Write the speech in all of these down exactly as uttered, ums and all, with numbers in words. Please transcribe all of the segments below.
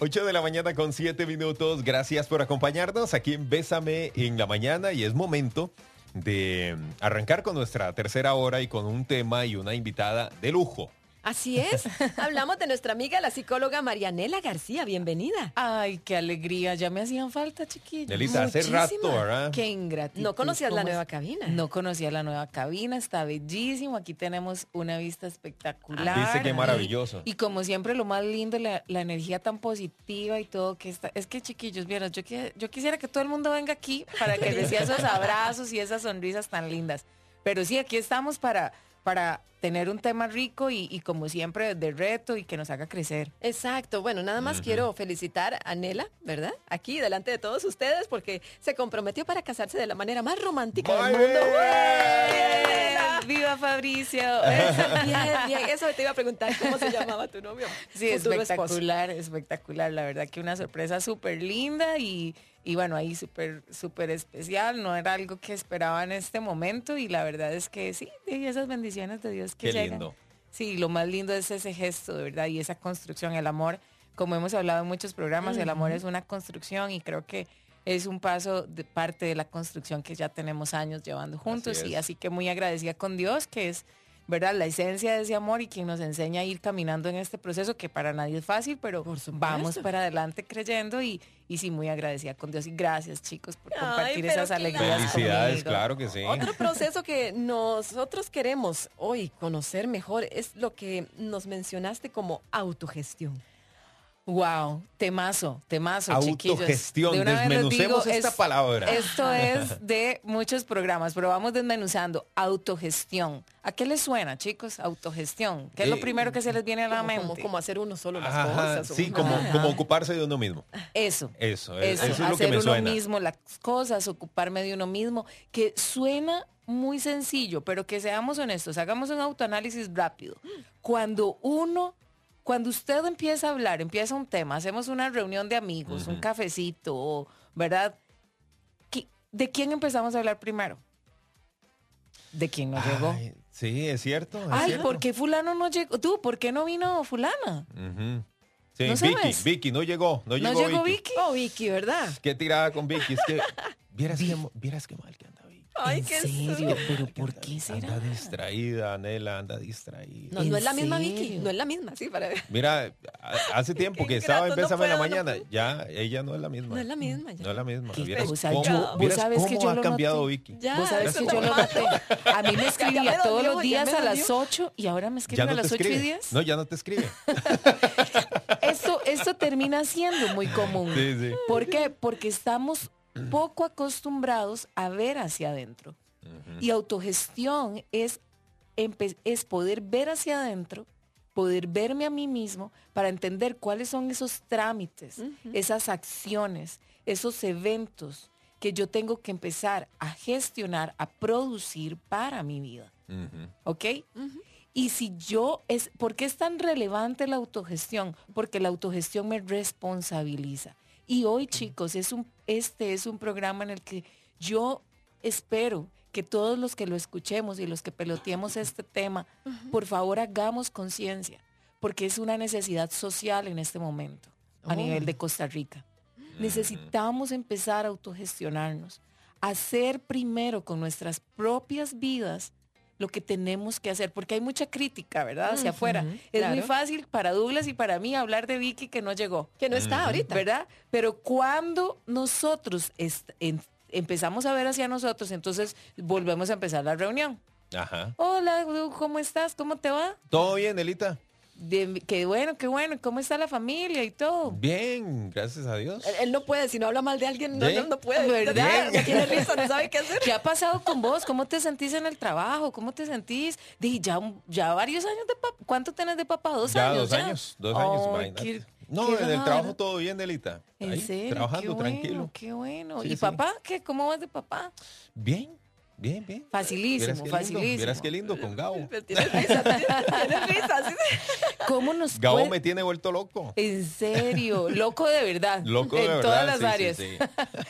ocho de la mañana con siete minutos. Gracias por acompañarnos aquí en Bésame en la Mañana. Y es momento de arrancar con nuestra tercera hora y con un tema y una invitada de lujo. Así es. Hablamos de nuestra amiga, la psicóloga Marianela García. Bienvenida. Ay, qué alegría. Ya me hacían falta, chiquillos. Nelita, hace rato, ¿verdad? Qué ingratitud. No conocías la ¿Cómo nueva es? cabina. No conocía la nueva cabina. Está bellísimo. Aquí tenemos una vista espectacular. Dice que maravilloso. Y, y como siempre, lo más lindo, la, la energía tan positiva y todo. que está, Es que, chiquillos, vieron, yo, que, yo quisiera que todo el mundo venga aquí para que reciba esos abrazos y esas sonrisas tan lindas. Pero sí, aquí estamos para... para tener un tema rico y, y como siempre de reto y que nos haga crecer. Exacto. Bueno, nada más uh-huh. quiero felicitar a Nela, ¿verdad? Aquí, delante de todos ustedes, porque se comprometió para casarse de la manera más romántica ¡Muy del mundo. Bien! ¡Viva Fabricio! Eso, bien, bien. Eso te iba a preguntar, ¿cómo se llamaba tu novio? Sí, espectacular, esposo. espectacular. La verdad que una sorpresa súper linda y... Y bueno, ahí súper, súper especial, no era algo que esperaba en este momento y la verdad es que sí, y esas bendiciones de Dios que Qué llegan. Lindo. Sí, lo más lindo es ese gesto, de verdad, y esa construcción, el amor, como hemos hablado en muchos programas, uh-huh. el amor es una construcción y creo que es un paso de parte de la construcción que ya tenemos años llevando juntos así y así que muy agradecida con Dios, que es... ¿verdad? La esencia de ese amor y quien nos enseña a ir caminando en este proceso que para nadie es fácil, pero vamos para adelante creyendo y, y sí, muy agradecida con Dios. Y gracias, chicos, por compartir Ay, esas alegrías Felicidades, conmigo. claro que sí. Otro proceso que nosotros queremos hoy conocer mejor es lo que nos mencionaste como autogestión. Wow, temazo, temazo, autogestión, chiquillos. De desmenucemos digo, esta es, palabra. Esto es de muchos programas, pero vamos desmenuzando. Autogestión. ¿A qué les suena, chicos? Autogestión. ¿Qué es eh, lo primero que se les viene a la como, mente? Como, como hacer uno solo las Ajá, cosas. Sí, como, como ocuparse de uno mismo. Eso. Eso, eso, eso es hacer lo que me uno suena. mismo las cosas, ocuparme de uno mismo, que suena muy sencillo, pero que seamos honestos, hagamos un autoanálisis rápido. Cuando uno... Cuando usted empieza a hablar, empieza un tema, hacemos una reunión de amigos, uh-huh. un cafecito, ¿verdad? ¿De quién empezamos a hablar primero? ¿De quién no Ay, llegó? Sí, es cierto. Es Ay, cierto. ¿por qué fulano no llegó? Tú, ¿por qué no vino fulana? Uh-huh. Sí, ¿No Vicky, sabes? Vicky, no llegó, no llegó, ¿No llegó Vicky. Vicky? Oh, Vicky, ¿verdad? Qué tirada con Vicky, es que vieras qué, vieras qué mal que anda Vicky. Ay, ¿En qué serio? ¿Pero por anda, qué será? Anda distraída, Nela, anda distraída. No, no es la misma serio? Vicky, no es la misma, sí, para ver. Mira, hace tiempo que estaba en no Bésame en la puedo, mañana, no ya ella no es la misma. No es la misma. Ya. No es la misma. ¿Qué Vieras cosa? cómo, Yo- vos vieras sabes cómo que yo ha lo cambiado noté. Vicky. Ya, Vos sabés eso que es yo lo normal. noté. A mí me escribía me todos dolió, los ya días me a las dolió. ocho y ahora me escribe Ya a no te las ocho y escribe. diez. No, ya no te escribe. Esto, esto termina siendo muy común. Sí, sí. ¿Por qué? Porque estamos poco acostumbrados a ver hacia adentro. Uh-huh. Y autogestión es, empe- es poder ver hacia adentro, poder verme a mí mismo para entender cuáles son esos trámites, Uh-huh. esas acciones, esos eventos que yo tengo que empezar a gestionar, a producir para mi vida. Uh-huh. ¿Ok? Ujú. Y si yo, es, ¿por qué es tan relevante la autogestión? Porque la autogestión me responsabiliza. Y hoy, chicos, es un, este es un programa en el que yo espero que todos los que lo escuchemos y los que peloteemos este tema, uh-huh. por favor hagamos conciencia, porque es una necesidad social en este momento, a Oh. nivel de Costa Rica. Necesitamos empezar a autogestionarnos, hacer primero con nuestras propias vidas lo que tenemos que hacer, porque hay mucha crítica, ¿verdad? Hacia Ujú, afuera. Es claro. muy fácil para Douglas y para mí hablar de Vicky que no llegó, Que no está Ujú. ahorita. ¿verdad? Pero cuando nosotros est- en- empezamos a ver hacia nosotros, entonces volvemos a empezar la reunión. Ajá. Hola, Doug, ¿cómo estás? ¿Cómo te va? ¿Todo bien, Nelita? De- qué bueno, qué bueno. ¿Cómo está la familia y todo? Bien, gracias a Dios. Él, él no puede, si no habla mal de alguien, no, Bien. no, no puede. ¿Verdad? No tiene risa, no sabe qué hacer. ¿Qué ha pasado con vos? ¿Cómo te sentís en el trabajo? ¿Cómo te sentís? Dije, ya, un- ya varios años de papá. ¿Cuánto tenés de papá? ¿Dos Ya, años? dos años, dos años, Ay, imagínate. qué- No, qué en el raro. trabajo todo bien, Nelita. ¿En Ahí, serio? trabajando Qué tranquilo. Bueno, qué bueno. Sí, ¿Y sí. papá? ¿Qué? ¿Cómo vas de papá? Bien, bien, bien. Facilísimo, Vieras qué lindo, facilísimo. Vieras qué lindo con Gabo. Tiene risa, tiene, tiene risa. ¿Sí? ¿Cómo nos Gabo puede- me tiene vuelto loco. En serio, loco de verdad. Loco de en verdad. todas las sí, áreas. sí, sí.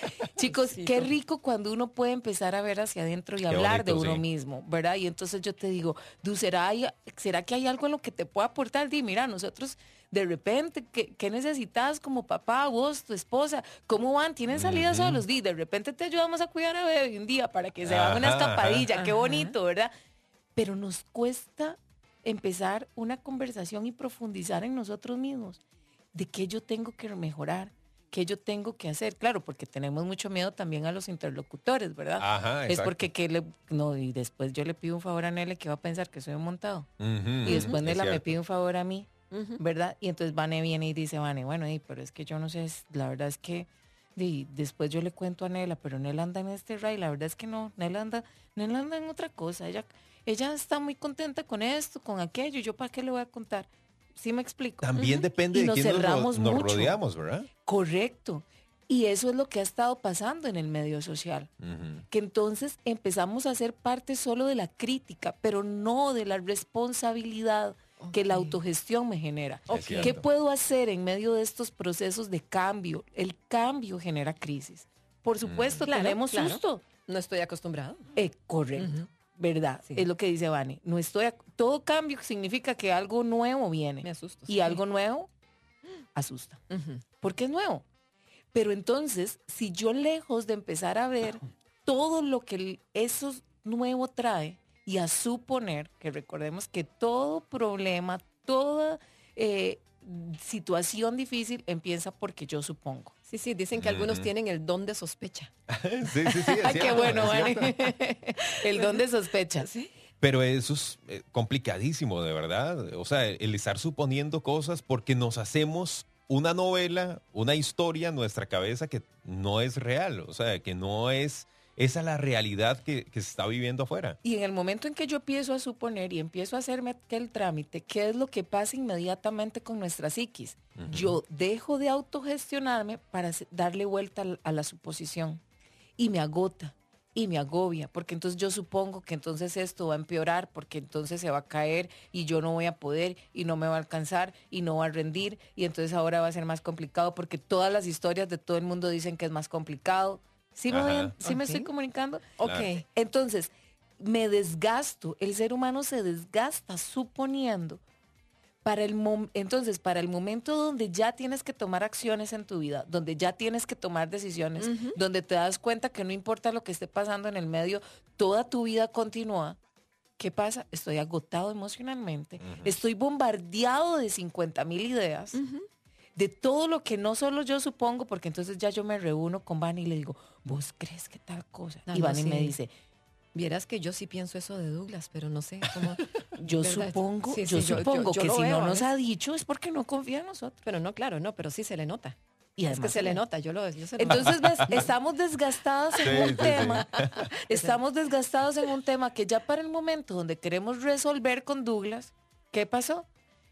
Chicos, Diosito. qué rico cuando uno puede empezar a ver hacia adentro y Qué hablar bonito, de uno sí. mismo, ¿verdad? Y entonces yo te digo, Du, ¿será, hay- ¿será que hay algo en lo que te pueda aportar? Di, mira, nosotros de repente, ¿qué, qué necesitas como papá, vos, tu esposa? ¿Cómo van? ¿Tienen salidas Ujú. solos? Di, de repente te ayudamos a cuidar a Bebé un día para que se haga una Ajá, ajá. escapadilla, qué Ajá. bonito, ¿verdad? Pero nos cuesta empezar una conversación y profundizar en nosotros mismos. ¿De qué yo tengo que mejorar? ¿Qué yo tengo que hacer? Claro, porque tenemos mucho miedo también a los interlocutores, ¿verdad? Ajá, Es exacto. porque que le, no, y después yo le pido un favor a Nele que va a pensar que soy un montado. Ujú, Y después es Nela me cierto. pide un favor a mí, Ujú. ¿verdad? Y entonces Vane viene y dice, Vane, bueno, y, pero es que yo no sé, es- la verdad es que y después yo le cuento a Nela, pero Nela anda en este ray, la verdad es que no, Nela anda, Nela anda en otra cosa, ella, ella está muy contenta con esto, con aquello, yo para qué le voy a contar. ¿Sí me explico? También depende Y de nos quién nos, ro- cerramos nos mucho. rodeamos, ¿verdad? Correcto. Y eso es lo que ha estado pasando en el medio social. Ujú. Que entonces empezamos a ser parte solo de la crítica, pero no de la responsabilidad que la Ok. autogestión me genera. Es cierto. ¿Qué puedo hacer en medio de estos procesos de cambio? El cambio genera crisis. Por supuesto, Claro, tenemos claro. susto. No estoy acostumbrado. Eh, correcto. Ujú. ¿Verdad? Sí. Es lo que dice Vane. No estoy ac- todo cambio significa que algo nuevo Me viene. asusto. Y sí. algo nuevo asusta. Ujú. Porque es nuevo. Pero entonces, si yo lejos de empezar a ver todo lo que el- eso nuevo trae y a suponer, que recordemos que todo problema, toda eh, situación difícil empieza porque yo supongo. Sí, sí, dicen que algunos Ujú. tienen el don de sospecha. Sí, sí, sí. es Ay, qué cierto, bueno, es cierto. Vane. El don de sospecha. ¿Sí? Pero eso es eh, complicadísimo, de verdad. O sea, el estar suponiendo cosas porque nos hacemos una novela, una historia en nuestra cabeza que no es real. O sea, que no es esa es la realidad que, que se está viviendo afuera. Y en el momento en que yo empiezo a suponer y empiezo a hacerme aquel trámite, ¿qué es lo que pasa inmediatamente con nuestra psiquis? Ujú. Yo dejo de autogestionarme para se- darle vuelta al- a la suposición y me agota y me agobia, porque entonces yo supongo que entonces esto va a empeorar, porque entonces se va a caer y yo no voy a poder y no me va a alcanzar y no va a rendir y entonces ahora va a ser más complicado porque todas las historias de todo el mundo dicen que es más complicado. ¿Sí me, Ajá. voy- sí me Ok. estoy comunicando? Ok. Claro. Entonces, me desgasto, el ser humano se desgasta suponiendo para el mom- entonces para el momento donde ya tienes que tomar acciones en tu vida, donde ya tienes que tomar decisiones, Ujú. donde te das cuenta que no importa lo que esté pasando en el medio, toda tu vida continúa. ¿Qué pasa? Estoy agotado emocionalmente, Ujú. estoy bombardeado de cincuenta mil ideas, Ujú. de todo lo que no solo yo supongo, porque entonces ya yo me reúno con Vani y le digo, ¿vos crees que tal cosa? Ah, y no, Vani me sí. dice, Vieras que yo sí pienso eso de Douglas, pero no sé cómo. yo ¿verdad? supongo, Sí, yo sí, yo- supongo yo- yo que lo si veo no a nos veces. ha dicho es porque no confía en nosotros. Pero no, claro, no, pero sí se le nota. Y es que además se le se- nota, yo lo yo se lo Entonces, ves, estamos desgastadas en Sí, un sí, sí. tema, estamos desgastados en un tema que ya para el momento donde queremos resolver con Douglas, ¿qué pasó?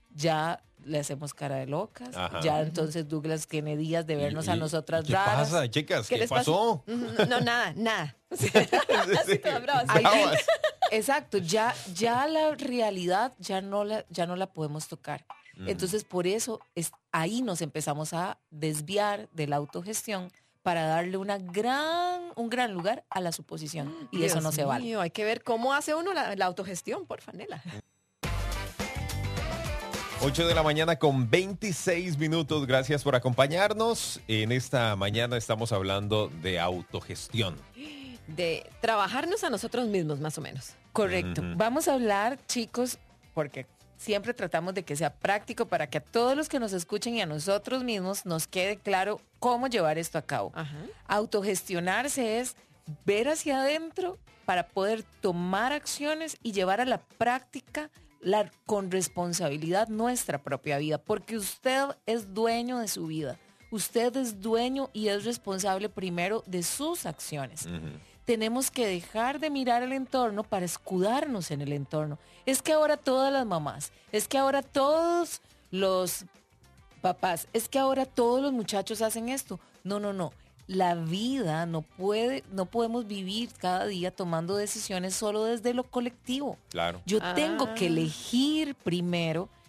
Ya le hacemos cara de locas, Ajá. ya Ujú. entonces Douglas tiene días de vernos Y- a y- nosotras ¿y ¿Qué raras. pasa, chicas? ¿Qué, les pasa? pasó? No, no, nada, nada. Sí, Sí, todas bravas. Ay, bravas. Exacto, ya, ya la realidad ya no la, ya no la podemos tocar. Entonces, por eso es, ahí nos empezamos a desviar de la autogestión para darle una gran, un gran lugar a la suposición. Y eso Dios no se vale. mío, hay que ver cómo hace uno la, la autogestión, por Fanela. ocho de la mañana con veintiséis minutos. Gracias por acompañarnos. En esta mañana estamos hablando de autogestión. De trabajarnos a nosotros mismos, más o menos. Correcto. Ujú. Vamos a hablar, chicos, porque siempre tratamos de que sea práctico para que a todos los que nos escuchen y a nosotros mismos nos quede claro cómo llevar esto a cabo. Ajá. Autogestionarse es ver hacia adentro para poder tomar acciones y llevar a la práctica la, con responsabilidad nuestra propia vida, porque usted es dueño de su vida. Usted es dueño y es responsable primero de sus acciones. Ujú. Tenemos que dejar de mirar el entorno para escudarnos en el entorno. Es que ahora todas las mamás, es que ahora todos los papás, es que ahora todos los muchachos hacen esto. No, no, no. La vida no puede, no podemos vivir cada día tomando decisiones solo desde lo colectivo. Claro. Yo Ah. tengo que elegir primero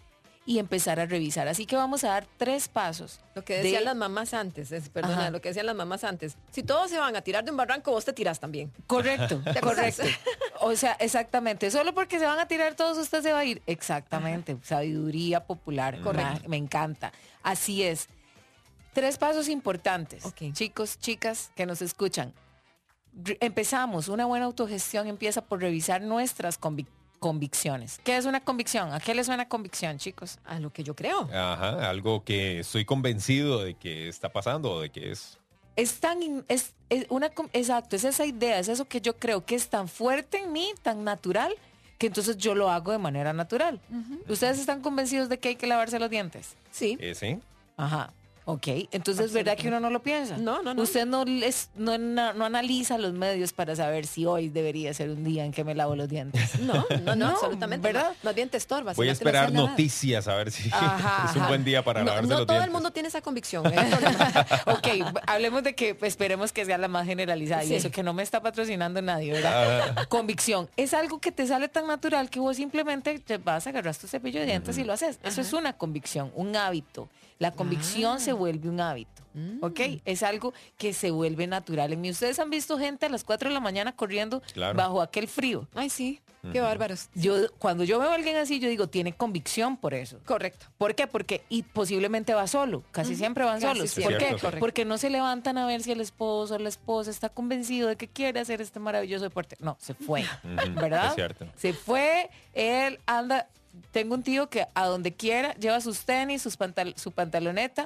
y empezar a revisar. Así que vamos a dar tres pasos. Lo que decían de- las mamás antes, es, perdona, Ajá. lo que decían las mamás antes. Si todos se van a tirar de un barranco, vos te tirás también. Correcto, ¿Te acordás? correcto. O sea, exactamente. Solo porque se van a tirar todos, usted se va a ir. Exactamente. Sabiduría popular. Correcto. Ma- Me encanta. Así es. Tres pasos importantes. Ok. Chicos, chicas que nos escuchan. Re- Empezamos. Una buena autogestión empieza por revisar nuestras convic- convicciones. ¿Qué es una convicción? ¿A qué le suena convicción, chicos? A lo que yo creo. Ajá, algo que estoy convencido de que está pasando o de que es. Es tan, in- es, es una, com- exacto, es esa idea, es eso que yo creo que es tan fuerte en mí, tan natural, que entonces yo lo hago de manera natural. ¿Ustedes están convencidos de que hay que lavarse los dientes? Sí. Ese. Ajá. Ok, entonces es verdad que uno no lo piensa. No, no, no. Usted no, les, no, no, no analiza los medios para saber si hoy debería ser un día en que me lavo los dientes. No, no, no, No, absolutamente. ¿verdad? Más, más bien te estorbas. Voy si a no te lo esperar hacen nada. noticias a ver si Ajá, es un ajá. buen día para No, lavarse no los todo el dientes. mundo tiene esa convicción. ¿eh? Ok, hablemos de que pues, esperemos que sea la más generalizada Sí. y eso que no me está patrocinando nadie, ¿verdad? Ah, Convicción. Es algo que te sale tan natural que vos simplemente te vas a agarrar tu cepillo de dientes y lo haces. Eso es una convicción, un hábito. La convicción Ah. se vuelve un hábito. ¿Ok? Es algo que se vuelve natural en mí. Ustedes han visto gente a las cuatro de la mañana corriendo Claro. bajo aquel frío. Ay, sí. Qué bárbaros. Yo, cuando yo veo a alguien así, yo digo, tiene convicción por eso. Correcto. ¿Por qué? Porque y posiblemente va solo. Casi siempre van Casi solos. siempre. ¿Por qué? Cierto, sí. Porque no se levantan a ver si el esposo o la esposa está convencido de que quiere hacer este maravilloso deporte. No, se fue. Ujú, ¿Verdad? es cierto. Se fue, él anda. Tengo un tío que a donde quiera lleva sus tenis, sus pantal- su pantaloneta,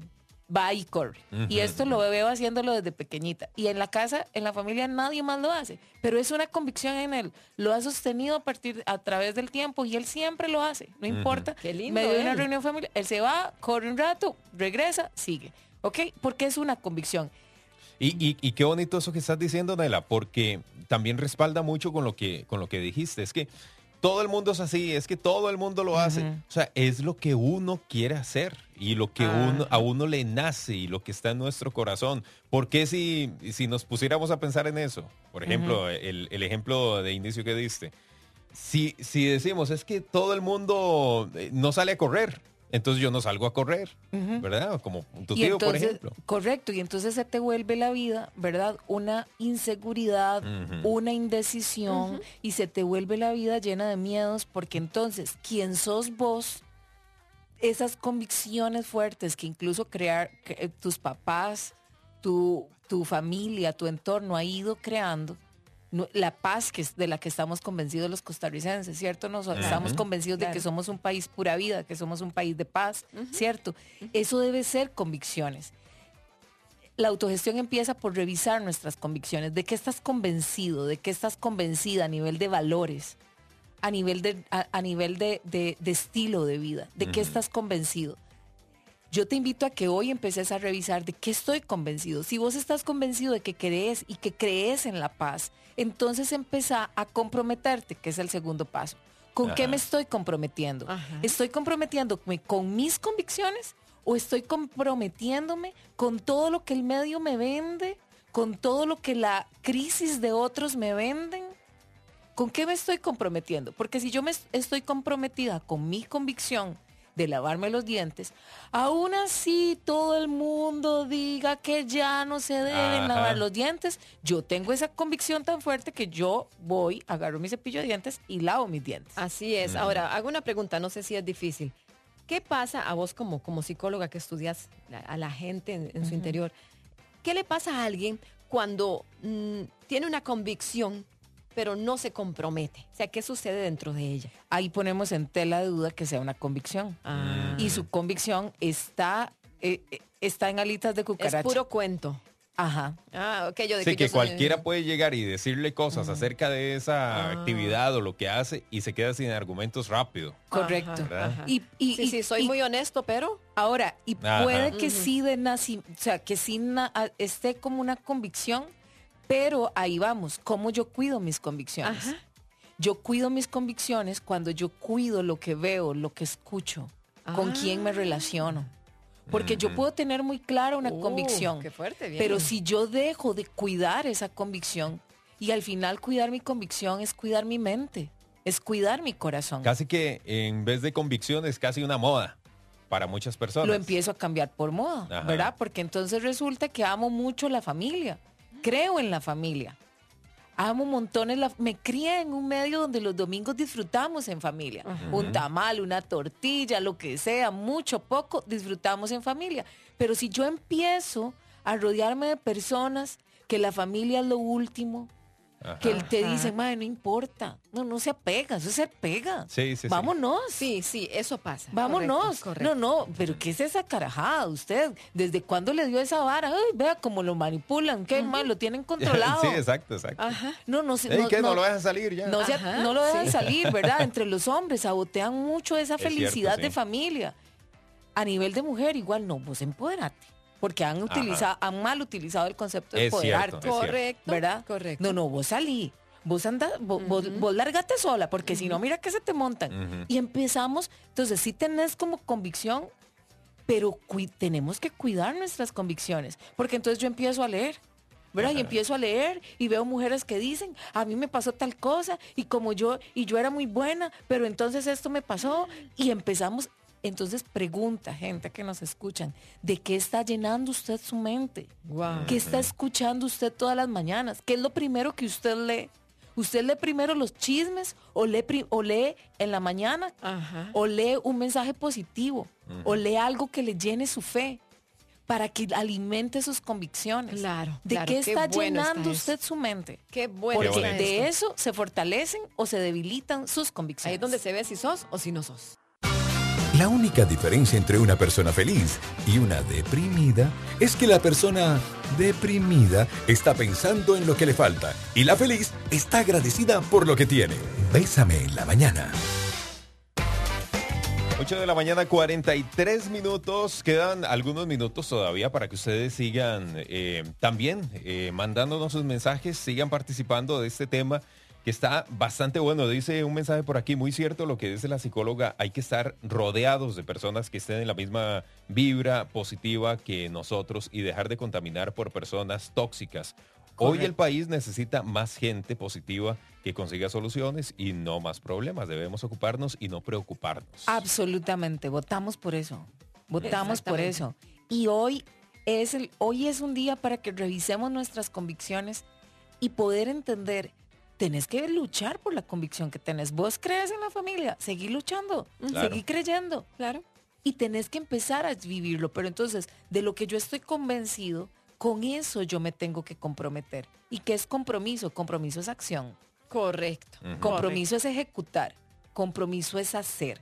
va y corre. Y Ujú. esto lo veo haciéndolo desde pequeñita. Y en la casa, en la familia, nadie más lo hace. Pero es una convicción en él. Lo ha sostenido a partir, a través del tiempo y él siempre lo hace. No importa. Qué lindo Medio de una él. reunión familiar, él se va, corre un rato, regresa, sigue. ¿Ok? Porque es una convicción. Y, y, y qué bonito eso que estás diciendo, Nela, porque también respalda mucho con lo que, con lo que dijiste. Es que todo el mundo es así, es que todo el mundo lo hace. Ujú. O sea, es lo que uno quiere hacer y lo que uno, Ajá. a uno le nace y lo que está en nuestro corazón. ¿Por qué si, si nos pusiéramos a pensar en eso? Por ejemplo, el, el ejemplo de inicio que diste. Si, si decimos, es que todo el mundo eh, no sale a correr, entonces yo no salgo a correr, Ujú. ¿verdad? Como tu Y tío, por entonces, ejemplo. correcto, y entonces se te vuelve la vida, ¿verdad? Una inseguridad, Ujú. una indecisión, y se te vuelve la vida llena de miedos, porque entonces, ¿quién sos vos? Esas convicciones fuertes que incluso crear que, eh, tus papás, tu, tu familia, tu entorno ha ido creando, no- la paz que es de la que estamos convencidos los costarricenses, ¿cierto? Nos, estamos convencidos de que Claro. somos un país pura vida, que somos un país de paz, ¿cierto? Eso debe ser convicciones. La autogestión empieza por revisar nuestras convicciones. ¿De qué estás convencido? ¿De qué estás convencida a nivel de valores? A nivel de, a, a nivel de, de- de estilo de vida. ¿De qué Ujú. estás convencido? Yo te invito a que hoy empeces a revisar de qué estoy convencido. Si vos estás convencido de que crees y que crees en la paz, entonces empezá a comprometerte, que es el segundo paso. ¿Con qué Ajá. me estoy comprometiendo? Ajá. ¿Estoy comprometiéndome con mis convicciones o estoy comprometiéndome con todo lo que el medio me vende, con todo lo que la crisis de otros me venden? ¿Con qué me estoy comprometiendo? Porque si yo me est- estoy comprometida con mi convicción de lavarme los dientes, aún así todo el mundo diga que ya no se deben Ajá. lavar los dientes, yo tengo esa convicción tan fuerte que yo voy, agarro mi cepillo de dientes y lavo mis dientes. Así es. Ahora, hago una pregunta, no sé si es difícil. ¿Qué pasa a vos como, como psicóloga que estudias la- a la gente en, en su interior? ¿Qué le pasa a alguien cuando mm, tiene una convicción, pero no se compromete? O sea, ¿qué sucede dentro de ella? Ahí ponemos en tela de duda que sea una convicción. Ah, Y su convicción está, eh, eh, está en alitas de cucaracha. es puro cuento. Ajá. Ah, ok, yo de Sí, que, que yo soy- cualquiera puede llegar y decirle cosas acerca de esa Ah. actividad o lo que hace y se queda sin argumentos rápido. Correcto. Ajá, ¿Verdad? ajá. Y, y- sí, y- sí, soy y- muy honesto, pero Ahora, y Ajá. puede que Ujú. sí de naci, o sea, que sí na- a- esté como una convicción, pero ahí vamos, ¿cómo yo cuido mis convicciones? Ajá. Yo cuido mis convicciones cuando yo cuido lo que veo, lo que escucho, con Ah. quién me relaciono. Porque yo puedo tener muy clara una Uh, convicción, qué fuerte, bien. pero si yo dejo de cuidar esa convicción, y al final cuidar mi convicción es cuidar mi mente, es cuidar mi corazón. Casi que en vez de convicción es casi una moda para muchas personas. Lo empiezo a cambiar por moda, Ajá. ¿verdad? Porque entonces resulta que amo mucho la familia, creo en la familia. Amo montones, la, me crié en un medio donde los domingos disfrutamos en familia. Uh-huh. Un tamal, una tortilla, lo que sea, mucho, poco, disfrutamos en familia. Pero si yo empiezo a rodearme de personas que la familia es lo último, ajá, que te dicen, madre, no importa, no, no se apega, eso se pega. Sí, sí, vámonos. Sí, sí, eso pasa. Vámonos. Correcto, correcto. No, no, pero ¿qué es esa carajada usted? ¿Desde cuándo le dio esa vara? Ay, vea cómo lo manipulan, qué uh-huh. mal, lo tienen controlado. Sí, exacto, exacto. Ajá. No, no, Ey, no, ¿qué? no, no lo dejan salir ya. No, se, no lo dejan sí. salir, ¿verdad? Entre los hombres sabotean mucho esa es felicidad cierto, sí. de familia. A nivel de mujer, igual no, vos empoderate. Porque han utilizado, Ajá. han mal utilizado el concepto de es empoderarte. Cierto, correcto, ¿verdad? Correcto. No, no, vos salí. Vos andás, vos, uh-huh. vos, vos largate sola, porque uh-huh. si no, mira que se te montan. Uh-huh. Y empezamos, entonces sí tenés como convicción, pero cu- tenemos que cuidar nuestras convicciones. Porque entonces yo empiezo a leer, ¿verdad? Uh-huh. Y empiezo a leer y veo mujeres que dicen, a mí me pasó tal cosa, y como yo, y yo era muy buena, pero entonces esto me pasó, y empezamos. Entonces pregunta, gente que nos escuchan, ¿de qué está llenando usted su mente? Wow. ¿Qué está escuchando usted todas las mañanas? ¿Qué es lo primero que usted lee? ¿Usted lee primero los chismes o lee, pri- o lee en la mañana? Ajá. ¿O lee un mensaje positivo? Uh-huh. ¿O lee algo que le llene su fe? Para que alimente sus convicciones. Claro. ¿De claro, qué está qué bueno llenando está usted eso. su mente? Qué bueno Porque está de esto. eso se fortalecen o se debilitan sus convicciones. Ahí es donde se ve si sos o si no sos. La única diferencia entre una persona feliz y una deprimida es que la persona deprimida está pensando en lo que le falta y la feliz está agradecida por lo que tiene. Bésame en la mañana. ocho de la mañana, cuarenta y tres minutos. Quedan algunos minutos todavía para que ustedes sigan eh, también eh, mandándonos sus mensajes, sigan participando de este tema que está bastante bueno. Dice un mensaje por aquí, muy cierto lo que dice la psicóloga, hay que estar rodeados de personas que estén en la misma vibra positiva que nosotros y dejar de contaminar por personas tóxicas. Correcto. Hoy el país necesita más gente positiva que consiga soluciones y no más problemas. Debemos ocuparnos y no preocuparnos. Absolutamente, votamos por eso. Votamos por eso. Y hoy es, el, hoy es un día para que revisemos nuestras convicciones y poder entender. Tenés que luchar por la convicción que tenés. Vos crees en la familia, seguí luchando, claro. seguí creyendo. Claro. Y tenés que empezar a vivirlo. Pero entonces, de lo que yo estoy convencido, con eso yo me tengo que comprometer. ¿Y qué es compromiso? Compromiso es acción. Correcto. Uh-huh. Compromiso es ejecutar. Compromiso es hacer.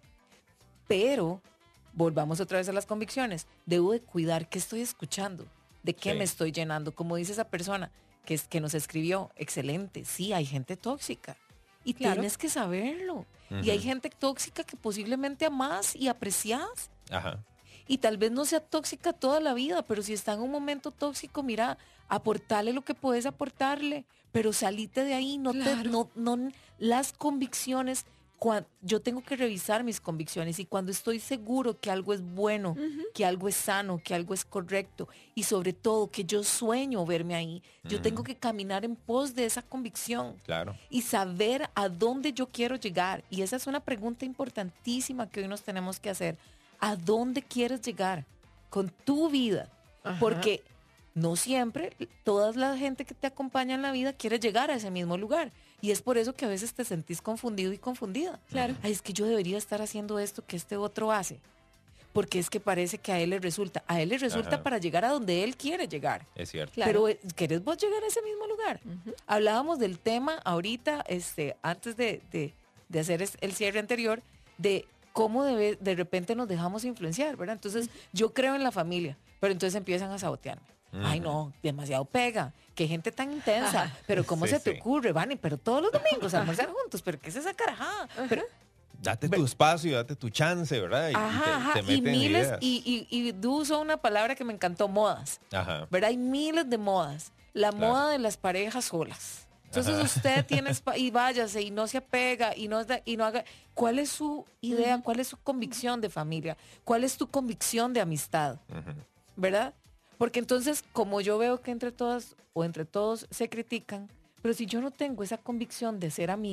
Pero, volvamos otra vez a las convicciones. Debo de cuidar qué estoy escuchando, de qué sí. me estoy llenando. Como dice esa persona que, es, que nos escribió, excelente, sí, hay gente tóxica. Y claro. tienes que saberlo. Uh-huh. Y hay gente tóxica que posiblemente amás y apreciás. Ajá. Y tal vez no sea tóxica toda la vida, pero si está en un momento tóxico, mira, aportarle lo que puedes aportarle, pero salite de ahí, no claro. te, no, no, las convicciones, cuando, yo tengo que revisar mis convicciones y cuando estoy seguro que algo es bueno, uh-huh. que algo es sano, que algo es correcto y sobre todo que yo sueño verme ahí, uh-huh. yo tengo que caminar en pos de esa convicción claro. y saber a dónde yo quiero llegar. Y esa es una pregunta importantísima que hoy nos tenemos que hacer. ¿A dónde quieres llegar con tu vida? Ajá. Porque no siempre toda la gente que te acompaña en la vida quiere llegar a ese mismo lugar. Y es por eso que a veces te sentís confundido y confundida. Claro. Ay, es que yo debería estar haciendo esto que este otro hace. Porque es que parece que a él le resulta. A él le resulta Ajá. para llegar a donde él quiere llegar. Es cierto. Claro. Pero ¿querés vos llegar a ese mismo lugar? Uh-huh. Hablábamos del tema ahorita, este, antes de, de, de hacer el cierre anterior, de cómo de, de repente nos dejamos influenciar, ¿verdad? Entonces, yo creo en la familia, pero entonces empiezan a sabotearme. Uh-huh. Ay, no, demasiado pega. Qué gente tan intensa. Ajá. Pero ¿cómo sí, se te sí. ocurre, Vani? Pero todos los domingos almorzar juntos. ¿Pero qué es esa carajada? Pero, date tu espacio, date tu chance, ¿verdad? Y, ajá, te, te y miles, ideas. y, y, y tú usó una palabra que me encantó, modas. Ajá. ¿Verdad? Hay miles de modas. La claro. moda de las parejas solas. Entonces Ajá. usted tiene y váyase y no se apega y no, y no haga. ¿Cuál es su idea? Uh-huh. ¿Cuál es su convicción de familia? ¿Cuál es tu convicción de amistad? Uh-huh. ¿Verdad? Porque entonces, como yo veo que entre todas o entre todos se critican, pero si yo no tengo esa convicción de ser amigo,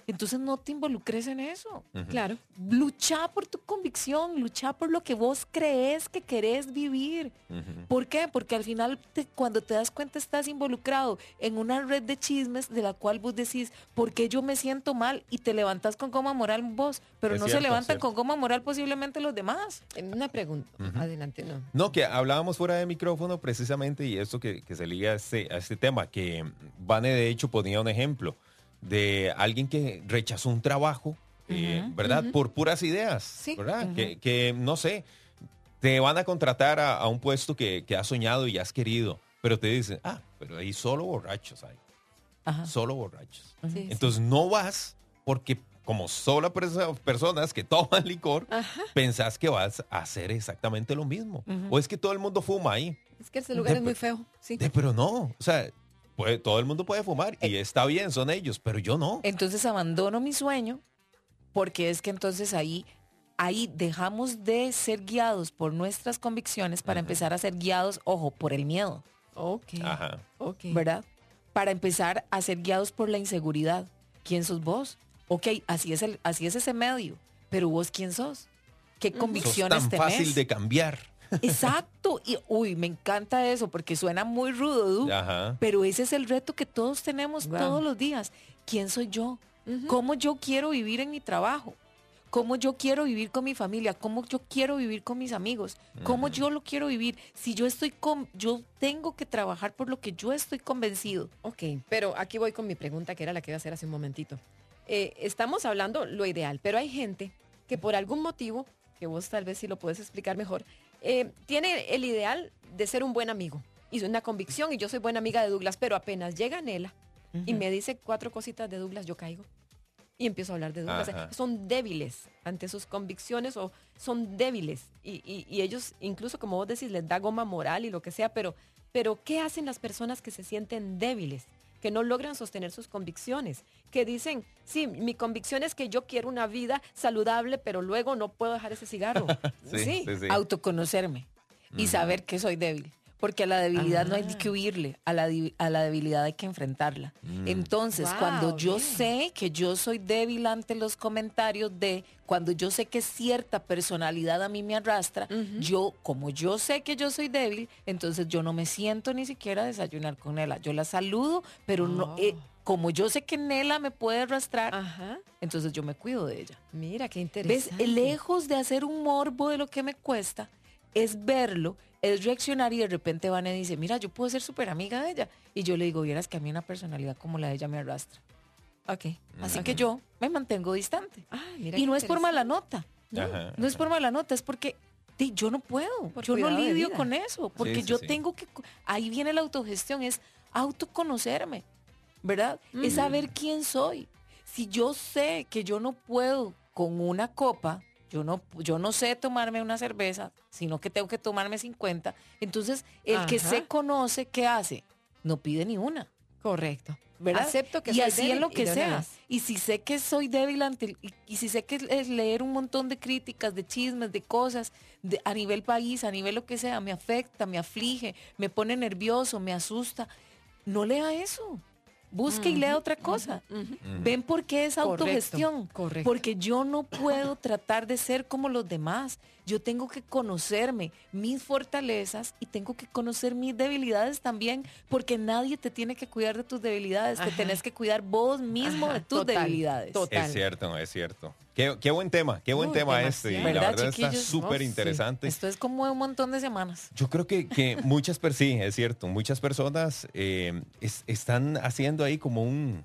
entonces no te involucres en eso. Ujú. Claro. Lucha por tu convicción, lucha por lo que vos crees que querés vivir. Ujú. ¿Por qué? Porque al final te- cuando te das cuenta estás involucrado en una red de chismes de la cual vos decís, ¿por qué yo me siento mal? Y te levantas con goma moral vos, pero Es no cierto, se levantan cierto. con goma moral posiblemente los demás. Eh, Una pregunta. Ujú. Adelante, no. No, que hablábamos fuera de micrófono precisamente y esto que, que se liga a este, a este tema, que Vane de hecho ponía un ejemplo de alguien que rechazó un trabajo, eh, Ujú, ¿verdad? ujú. Por puras ideas, Sí. ¿verdad? Ujú. que, que, no sé, te van a contratar a, a un puesto que, que has soñado y has querido, pero te dicen, ah, pero ahí solo borrachos hay, Ajá. solo borrachos. Ujú. Sí, Entonces no vas porque como solo perso- personas que toman licor, Ajá. pensás que vas a hacer exactamente lo mismo. Ujú. O es que todo el mundo fuma ahí. Es que ese lugar De- es muy feo. Sí. De- pero no, o sea, puede- todo el mundo puede fumar y está bien, son ellos, pero yo no. Entonces abandono mi sueño porque es que entonces ahí, ahí dejamos de ser guiados por nuestras convicciones para Ujú. empezar a ser guiados, ojo, por el miedo, Ok. Ajá. Ok. ¿verdad? Para empezar a ser guiados por la inseguridad. ¿Quién sos vos? Ok, así es, el, así es ese medio, pero vos ¿quién sos? ¿Qué Ujú. Sos convicciones tan tenés? fácil de cambiar. Exacto. Y uy, me encanta eso porque suena muy rudo, Du, Ajá. pero ese es el reto que todos tenemos Wow. todos los días. ¿Quién soy yo? Ujú. ¿Cómo yo quiero vivir en mi trabajo? ¿Cómo yo quiero vivir con mi familia? ¿Cómo yo quiero vivir con mis amigos? ¿Cómo Ujú. yo lo quiero vivir? Si yo estoy con, yo tengo que trabajar por lo que yo estoy convencido. Ok, pero aquí voy con mi pregunta, que era la que iba a hacer hace un momentito. Eh, estamos hablando lo ideal, pero hay gente que por algún motivo, que vos tal vez sí lo puedes explicar mejor, eh, tiene el ideal de ser un buen amigo y una convicción, y yo soy buena amiga de Douglas, pero apenas llega Nela y me dice cuatro cositas de Douglas, yo caigo. Y empiezo a hablar de Douglas. Ajá. Son débiles ante sus convicciones o son débiles. Y, y- y ellos, incluso como vos decís, les da goma moral y lo que sea, pero, pero ¿qué hacen las personas que se sienten débiles? Que no logran sostener sus convicciones, que dicen, sí, mi convicción es que yo quiero una vida saludable, pero luego no puedo dejar ese cigarro. Sí, sí, sí. Autoconocerme y saber que soy débil. Porque a la debilidad no hay Ah. que huirle, a la, di- a la debilidad hay que enfrentarla. Mm. Entonces, Wow, cuando yo bien. sé que yo soy débil ante los comentarios de, cuando yo sé que cierta personalidad a mí me arrastra, Ujú. yo, como yo sé que yo soy débil, entonces yo no me siento ni siquiera a desayunar con Nela. Yo la saludo, pero no, Oh. eh, como yo sé que Nela me puede arrastrar, Ajá. entonces yo me cuido de ella. Mira, qué ¿Ves? interesante. Lejos de hacer un morbo de lo que me cuesta, es verlo, es reaccionar y de repente Vane dice, mira, yo puedo ser súper amiga de ella. Y yo le digo, vieras que a mí una personalidad como la de ella me arrastra. Ok. Así Ujú. que yo me mantengo distante. Ah, mira Y qué no es por mala interesante. nota. Ajá, No es ajá. por mala nota, es porque di, yo no puedo. Por Yo no cuidado de lidio vida. con eso. Porque sí, yo sí. tengo que... Ahí viene la autogestión, es autoconocerme. ¿Verdad? Es Ujú. saber quién soy. Si yo sé que yo no puedo con una copa, yo no, yo no sé tomarme una cerveza, sino que tengo que tomarme cincuenta, entonces el que Ajá. se conoce, ¿qué hace? No pide ni una. Correcto. ¿Verdad? Acepto que y soy así débil en lo y que de una sea. vez. Y si sé que soy débil ante el- y, y si sé que es leer un montón de críticas, de chismes, de cosas, de, a nivel país, a nivel lo que sea, me afecta, me aflige, me pone nervioso, me asusta, no lea eso. Busque y lea otra cosa. Ujú. Ujú. ¿Ven por qué es Correcto, autogestión? correcto. Porque yo no puedo tratar de ser como los demás. Yo tengo que conocerme, mis fortalezas y tengo que conocer mis debilidades también, porque nadie te tiene que cuidar de tus debilidades, te Ajá. tenés que cuidar vos mismo Ajá, de tus total, debilidades. total. Es cierto, es cierto. Qué, qué buen tema, qué buen Uy, tema demasiado. este. Y la ¿Verdad, verdad está chiquillos? súper Oh, sí. interesante. Esto es como un montón de semanas. Yo creo que, que muchas personas, sí, es cierto, muchas personas eh, es- están haciendo ahí como un,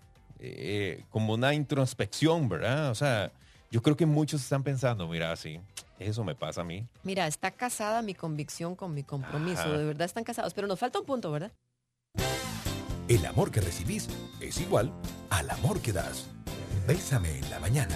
eh, como una introspección, ¿verdad? O sea, yo creo que muchos están pensando, mira, sí, eso me pasa a mí. Mira, está casada mi convicción con mi compromiso. Ajá. De verdad están casados, pero nos falta un punto, ¿verdad? El amor que recibís es igual al amor que das. Bésame en la mañana.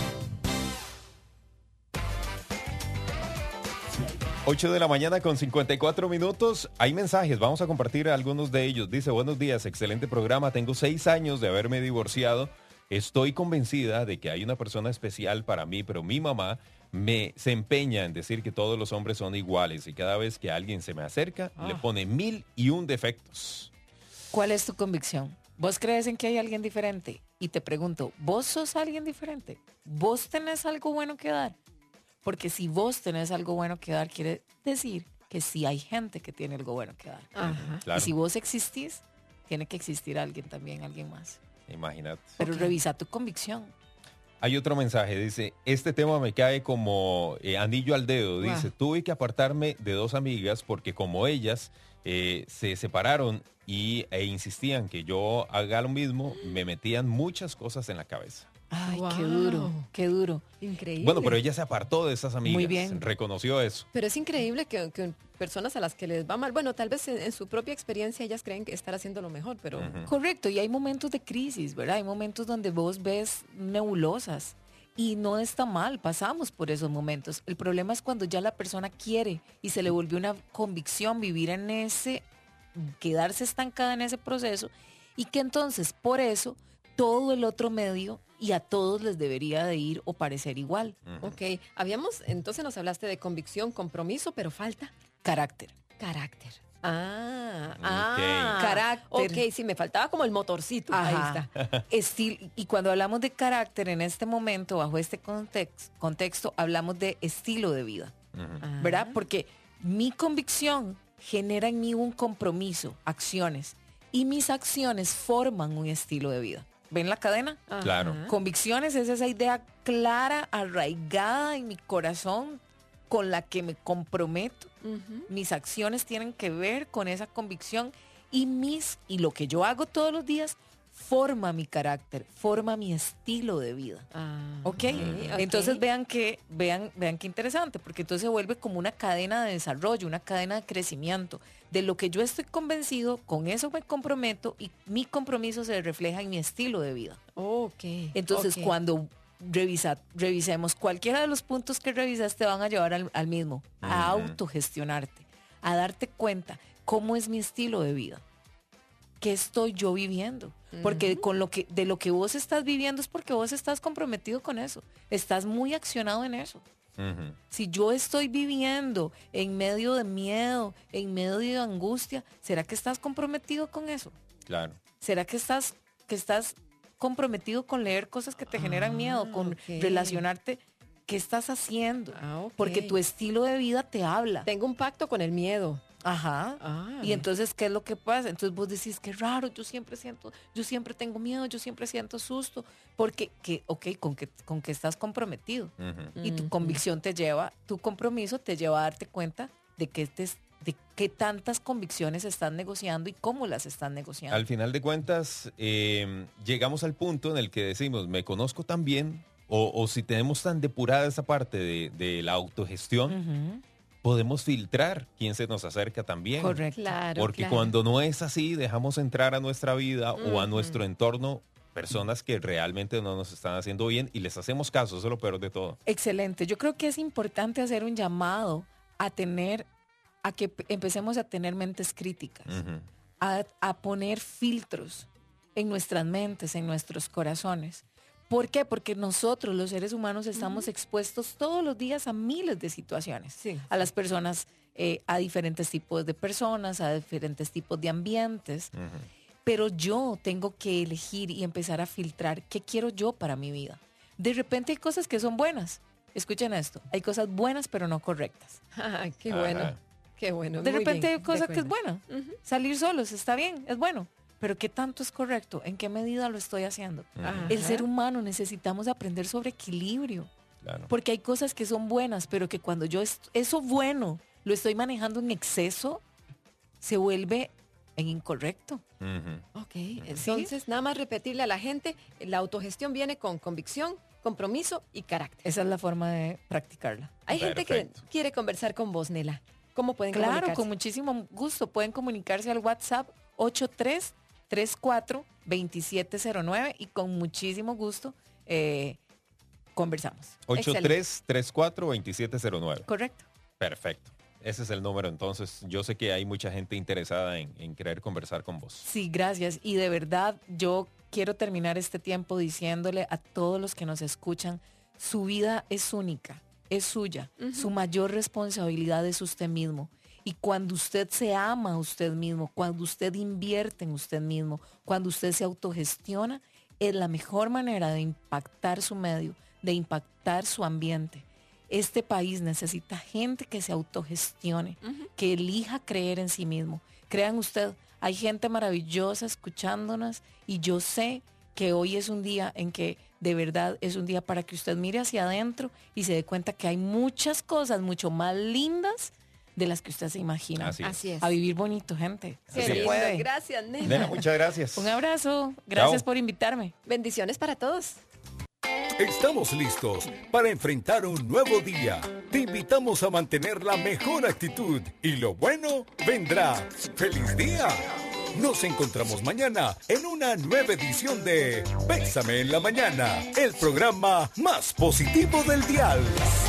ocho de la mañana con cincuenta y cuatro minutos. Hay mensajes, vamos a compartir algunos de ellos. Dice, buenos días, excelente programa. Tengo seis años de haberme divorciado. Estoy convencida de que hay una persona especial para mí, pero mi mamá me se empeña en decir que todos los hombres son iguales y cada vez que alguien se me acerca, le Ah. pone mil y un defectos. ¿Cuál es tu convicción? ¿Vos crees en que hay alguien diferente? Y te pregunto, ¿vos sos alguien diferente? ¿Vos tenés algo bueno que dar? Porque si vos tenés algo bueno que dar, quiere decir que sí hay gente que tiene algo bueno que dar. Ajá. Claro. Y si vos existís, tiene que existir alguien también, alguien más. Imagínate. Pero Ok. revisa tu convicción. Hay otro mensaje, dice, este tema me cae como eh, anillo al dedo. Wow. Dice, tuve que apartarme de dos amigas porque como ellas eh, se separaron y, e insistían que yo haga lo mismo, me metían muchas cosas en la cabeza. Ay, Wow. qué duro, qué duro. Increíble. Bueno, pero ella se apartó de esas amigas. Muy bien. Reconoció eso. Pero es increíble que, que personas a las que les va mal, bueno, tal vez en, en su propia experiencia ellas creen que estar haciendo lo mejor, pero Ujú. Correcto, y hay momentos de crisis, ¿verdad? Hay momentos donde vos ves nebulosas y no está mal, pasamos por esos momentos. El problema es cuando ya la persona quiere y se le volvió una convicción vivir en ese, quedarse estancada en ese proceso y que entonces por eso todo el otro medio y a todos les debería de ir o parecer igual. Ujú. ok, habíamos, entonces nos hablaste de convicción, compromiso, pero falta Carácter. carácter. Ah, Ok. ah, Carácter. Ok, sí, me faltaba como el motorcito. Ahí Ajá. está. Estil- y cuando hablamos de carácter en este momento, bajo este context- contexto, hablamos de estilo de vida, Ujú. Ah. ¿verdad? Porque mi convicción genera en mí un compromiso, acciones, y mis acciones forman un estilo de vida. ¿Ven la cadena? Ajá. Claro. Convicciones es esa idea clara, arraigada en mi corazón, con la que me comprometo. Ujú. Mis acciones tienen que ver con esa convicción y mis y lo que yo hago todos los días forma mi carácter, forma mi estilo de vida. Ah, ¿Ok? ok. Entonces vean que, vean, vean qué interesante, porque entonces se vuelve como una cadena de desarrollo, una cadena de crecimiento. De lo que yo estoy convencido, con eso me comprometo y mi compromiso se refleja en mi estilo de vida. Ok. Entonces, ok. cuando revisa, revisemos cualquiera de los puntos que revisas te van a llevar al, al mismo, a Ujú. autogestionarte, a darte cuenta cómo es mi estilo de vida, qué estoy yo viviendo. Porque Ujú. con lo que, de lo que vos estás viviendo es porque vos estás comprometido con eso, estás muy accionado en eso. Ujú. Si yo estoy viviendo en medio de miedo, en medio de angustia, ¿será que estás comprometido con eso? Claro. ¿Será que estás, que estás comprometido con leer cosas que te generan Ah, miedo, con ok. relacionarte? ¿Qué estás haciendo? Ah, ok. Porque tu estilo de vida te habla. Tengo un pacto con el miedo. Ajá. Ah. Y entonces, ¿qué es lo que pasa? Entonces vos decís, qué raro, yo siempre siento, yo siempre tengo miedo, yo siempre siento susto. Porque, que, ok, con que, con que estás comprometido. Ujú. Y tu Ujú. convicción te lleva, tu compromiso te lleva a darte cuenta de que te, de qué tantas convicciones están negociando y cómo las están negociando. Al final de cuentas, eh, llegamos al punto en el que decimos, me conozco tan bien, o, o si tenemos tan depurada esa parte de, de la autogestión, Ujú. podemos filtrar quién se nos acerca también. Correcto. Claro. Porque claro. cuando no es así, dejamos entrar a nuestra vida o a Ujú. nuestro entorno personas que realmente no nos están haciendo bien y les hacemos caso, eso es lo peor de todo. Excelente. Yo creo que es importante hacer un llamado a tener, a que p- empecemos a tener mentes críticas, Ujú. a, a poner filtros en nuestras mentes, en nuestros corazones. ¿Por qué? Porque nosotros, los seres humanos, estamos expuestos todos los días a miles de situaciones. Sí. A las personas, eh, a diferentes tipos de personas, a diferentes tipos de ambientes. Ujú. Pero yo tengo que elegir y empezar a filtrar qué quiero yo para mi vida. De repente hay cosas que son buenas. Escuchen esto. Hay cosas buenas pero no correctas. Ay, qué Ajá. bueno. Qué bueno. De muy repente bien, hay cosas de que es acuerdo. buena. Ujú. Salir solos está bien, es bueno. Pero ¿qué tanto es correcto? ¿En qué medida lo estoy haciendo? Ajá. El ser humano necesitamos aprender sobre equilibrio. Claro. Porque hay cosas que son buenas, pero que cuando yo est- eso bueno lo estoy manejando en exceso, se vuelve en incorrecto. Ujú. Ok, entonces nada más repetirle a la gente, la autogestión viene con convicción, compromiso y carácter. Esa es la forma de practicarla. Hay gente que Perfecto. quiere conversar con vos, Nela. ¿Cómo pueden Claro, comunicarse? con muchísimo gusto. Pueden comunicarse al WhatsApp ocho tres tres cuatro dos siete cero nueve y con muchísimo gusto eh, conversamos. ocho tres tres cuatro dos siete cero nueve. Correcto. Perfecto. Ese es el número. Entonces, yo sé que hay mucha gente interesada en, en querer conversar con vos. Sí, gracias. Y de verdad, yo quiero terminar este tiempo diciéndole a todos los que nos escuchan, su vida es única, es suya. Su mayor responsabilidad es usted mismo. Y cuando usted se ama a usted mismo, cuando usted invierte en usted mismo, cuando usted se autogestiona, es la mejor manera de impactar su medio, de impactar su ambiente. Este país necesita gente que se autogestione, uh-huh. que elija creer en sí mismo. Crean usted, hay gente maravillosa escuchándonos y yo sé que hoy es un día en que de verdad es un día para que usted mire hacia adentro y se dé cuenta que hay muchas cosas mucho más lindas de las que usted se imagina. Así es. Así es. A vivir bonito, gente. Qué Se lindo. puede. Gracias, nena. Nena, muchas gracias. Un abrazo. Gracias Chao. por invitarme. Bendiciones para todos. Estamos listos para enfrentar un nuevo día. Te invitamos a mantener la mejor actitud y lo bueno vendrá. ¡Feliz día! Nos encontramos mañana en una nueva edición de Bésame en la Mañana, el programa más positivo del dial.